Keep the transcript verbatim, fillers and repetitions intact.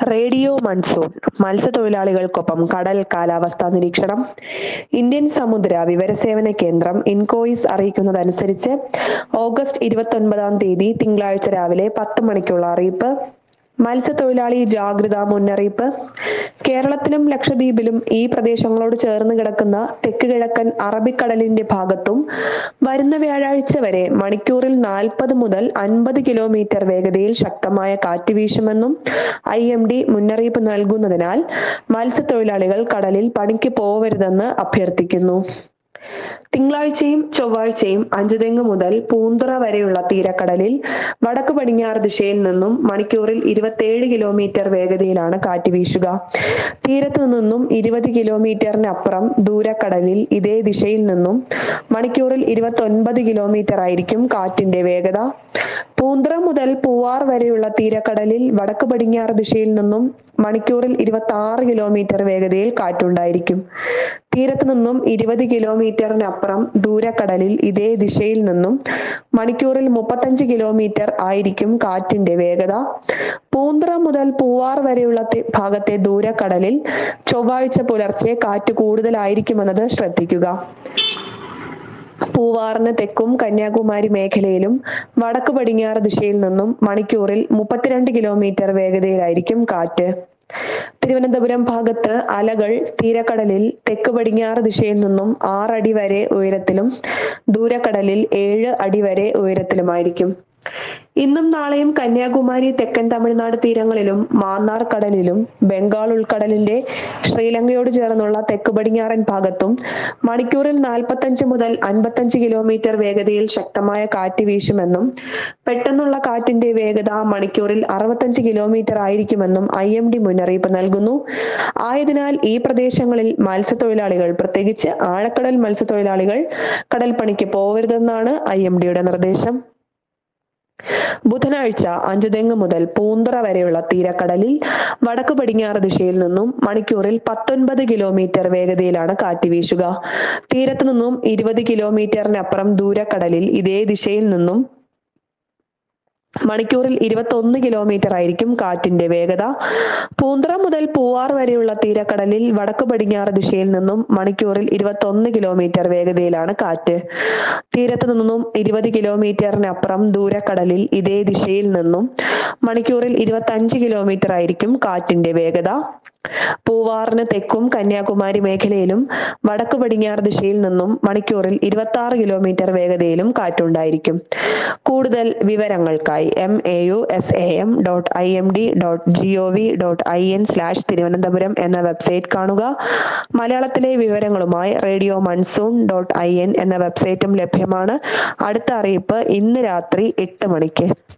Radio monsoon മത്സ്യത്തൊഴിലാളികൾക്കൊപ്പം കടൽ കാലാവസ്ഥാ നിരീക്ഷണം. ഇന്ത്യൻ സമുദ്ര വിവരസേവന കേന്ദ്രം ഇൻകോയിസ് അറിയിക്കുന്നതനുസരിച്ച് ഓഗസ്റ്റ് ഇരുപത്തൊൻപതാം തീയതി തിങ്കളാഴ്ച രാവിലെ പത്ത് മണിക്കുള്ള അറിയിപ്പ്. മത്സ്യത്തൊഴിലാളി ജാഗ്രതാ മുന്നറിയിപ്പ്. കേരളത്തിലും ലക്ഷദ്വീപിലും ഈ പ്രദേശങ്ങളോട് ചേർന്ന് കിടക്കുന്ന തെക്ക് കിഴക്കൻ അറബിക്കടലിന്റെ ഭാഗത്തും വരുന്ന വ്യാഴാഴ്ച വരെ മണിക്കൂറിൽ നാൽപ്പത് മുതൽ അൻപത് കിലോമീറ്റർ വേഗതയിൽ ശക്തമായ കാറ്റ് വീശുമെന്നും ഐ എം ഡി മുന്നറിയിപ്പ് നൽകുന്നതിനാൽ മത്സ്യത്തൊഴിലാളികൾ കടലിൽ പണിക്ക് പോവരുതെന്ന് അഭ്യർത്ഥിക്കുന്നു. തിങ്കളാഴ്ചയും ചൊവ്വാഴ്ചയും അഞ്ചുതെങ്ങ് മുതൽ പൂന്തുറ വരെയുള്ള തീരക്കടലിൽ വടക്ക് പടിഞ്ഞാറ് ദിശയിൽ നിന്നും മണിക്കൂറിൽ ഇരുപത്തിയേഴ് കിലോമീറ്റർ വേഗതയിലാണ് കാറ്റ് വീശുക. തീരത്തു നിന്നും ഇരുപത് കിലോമീറ്ററിനപ്പുറം ദൂരക്കടലിൽ ഇതേ ദിശയിൽ നിന്നും മണിക്കൂറിൽ ഇരുപത്തൊൻപത് കിലോമീറ്റർ ആയിരിക്കും കാറ്റിന്റെ വേഗത. പൂന്തുറ മുതൽ പൂവാർ വരെയുള്ള തീരക്കടലിൽ വടക്ക് പടിഞ്ഞാറ് ദിശയിൽ നിന്നും മണിക്കൂറിൽ ഇരുപത്തി ആറ് കിലോമീറ്റർ വേഗതയിൽ കാറ്റുണ്ടായിരിക്കും. തീരത്ത് നിന്നും ഇരുപത് കിലോമീറ്ററിനപ്പുറം ദൂരക്കടലിൽ ഇതേ ദിശയിൽ നിന്നും മണിക്കൂറിൽ മുപ്പത്തഞ്ച് കിലോമീറ്റർ ആയിരിക്കും കാറ്റിന്റെ വേഗത. പൂന്തുറ മുതൽ പൂവാർ വരെയുള്ള ഭാഗത്തെ ദൂരക്കടലിൽ ചൊവ്വാഴ്ച പുലർച്ചെ കാറ്റ് കൂടുതലായിരിക്കുമെന്നത് ശ്രദ്ധിക്കുക. പൂവാറിന് തെക്കും കന്യാകുമാരി മേഖലയിലും വടക്ക് പടിഞ്ഞാറ് ദിശയിൽ നിന്നും മണിക്കൂറിൽ മുപ്പത്തിരണ്ട് കിലോമീറ്റർ വേഗതയിലായിരിക്കും കാറ്റ്. തിരുവനന്തപുരം ഭാഗത്ത് അലകൾ തീരക്കടലിൽ തെക്ക് പടിഞ്ഞാറ് ദിശയിൽ നിന്നും ആറടി വരെ ഉയരത്തിലും ദൂരക്കടലിൽ ഏഴ് അടി വരെ ഉയരത്തിലുമായിരിക്കും. ഇന്നും നാളെയും കന്യാകുമാരി തെക്കൻ തമിഴ്നാട് തീരങ്ങളിലും മാന്നാർ കടലിലും ബംഗാൾ ഉൾക്കടലിന്റെ ശ്രീലങ്കയോട് ചേർന്നുള്ള തെക്ക് പടിഞ്ഞാറൻ ഭാഗത്തും മണിക്കൂറിൽ നാൽപ്പത്തഞ്ച് മുതൽ അൻപത്തഞ്ച് കിലോമീറ്റർ വേഗതയിൽ ശക്തമായ കാറ്റ് വീശുമെന്നും പെട്ടെന്നുള്ള കാറ്റിന്റെ വേഗത മണിക്കൂറിൽ അറുപത്തഞ്ച് കിലോമീറ്റർ ആയിരിക്കുമെന്നും ഐ എം ഡി മുന്നറിയിപ്പ് നൽകുന്നു. ആയതിനാൽ ഈ പ്രദേശങ്ങളിൽ മത്സ്യത്തൊഴിലാളികൾ, പ്രത്യേകിച്ച് ആഴക്കടൽ മത്സ്യത്തൊഴിലാളികൾ കടൽ പണിക്ക് പോവരുതെന്നാണ് ഐ എം ഡിയുടെ നിർദ്ദേശം. ബുധനാഴ്ച അഞ്ചുതെങ്ങ് മുതൽ പൂന്തുറ വരെയുള്ള തീരക്കടലിൽ വടക്ക് പടിഞ്ഞാറ് ദിശയിൽ നിന്നും മണിക്കൂറിൽ പത്തൊൻപത് കിലോമീറ്റർ വേഗതയിലാണ് കാറ്റ് വീശുക. തീരത്ത് നിന്നും ഇരുപത് കിലോമീറ്ററിനപ്പുറം ദൂരക്കടലിൽ ഇതേ ദിശയിൽ നിന്നും മണിക്കൂറിൽ ഇരുപത്തൊന്ന് കിലോമീറ്റർ ആയിരിക്കും കാറ്റിന്റെ വേഗത. പൂന്തുറ മുതൽ പൂവാർ വരെയുള്ള തീരക്കടലിൽ വടക്ക് പടിഞ്ഞാറ് ദിശയിൽ നിന്നും മണിക്കൂറിൽ ഇരുപത്തൊന്ന് കിലോമീറ്റർ വേഗതയിലാണ് കാറ്റ്. തീരത്ത് നിന്നും ഇരുപത് കിലോമീറ്ററിനപ്പുറം ദൂരക്കടലിൽ ഇതേ ദിശയിൽ നിന്നും മണിക്കൂറിൽ ഇരുപത്തഞ്ച് കിലോമീറ്റർ ആയിരിക്കും കാറ്റിന്റെ വേഗത. പൂവാറിന് തെക്കും കന്യാകുമാരി മേഖലയിലും വടക്ക് പടിഞ്ഞാറ് ദിശയിൽ നിന്നും മണിക്കൂറിൽ ഇരുപത്തി ആറ് കിലോമീറ്റർ വേഗതയിലും കാറ്റുണ്ടായിരിക്കും. കൂടുതൽ വിവരങ്ങൾക്കായി M A U S A M dot I M D dot G O V dot I N slash Thiruvananthapuram എന്ന വെബ്സൈറ്റ് കാണുക. മലയാളത്തിലെ വിവരങ്ങളുമായി radio monsoon dot I N എന്ന വെബ്സൈറ്റും ലഭ്യമാണ്. അടുത്ത അറിയിപ്പ് ഇന്ന് രാത്രി എട്ട് മണിക്ക്.